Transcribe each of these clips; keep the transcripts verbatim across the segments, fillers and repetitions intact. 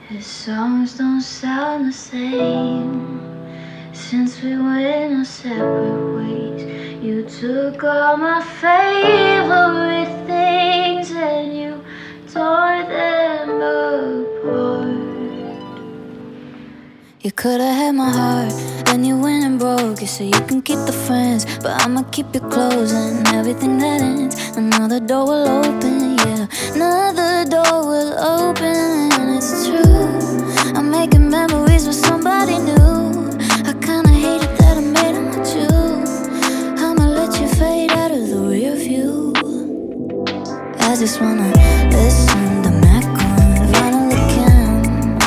His songs don't sound the same since we went our separate ways. You took all my favorite things and you tore them apart. You could've had my heart, then you went and broke it. So you can keep the friends, but I'ma keep you close. And everything that ends, another door will open, yeah. Another door will open, and it's true, I'm making memories with somebody new. I kinda hate it that I made them with you. I'ma let you fade out of the rear view. I just wanna listen to Mac on Ronald again.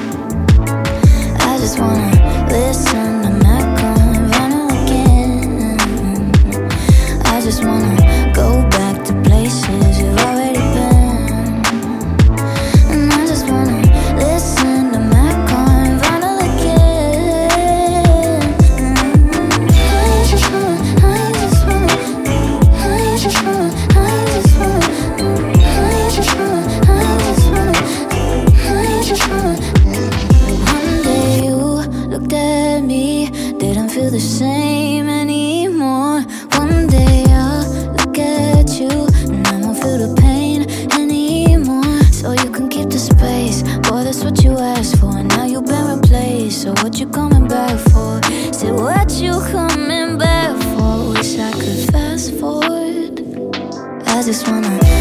I just wanna listen to Mac on Ronald again. I just wanna go back to places you've already been. And I just wanna listen to Mac on Ronald again. I just wanna, I just wanna, I just wanna, I just wanna, I just wanna, I just wanna, I just wanna. One day you looked at me, didn't feel the same anymore. One day I'll look at you, and I won't feel the pain anymore. So you can keep the space, boy, that's what you asked for. And now you've been replaced, so what you coming back for? Say what you coming back for? Wish I could fast forward. I just wanna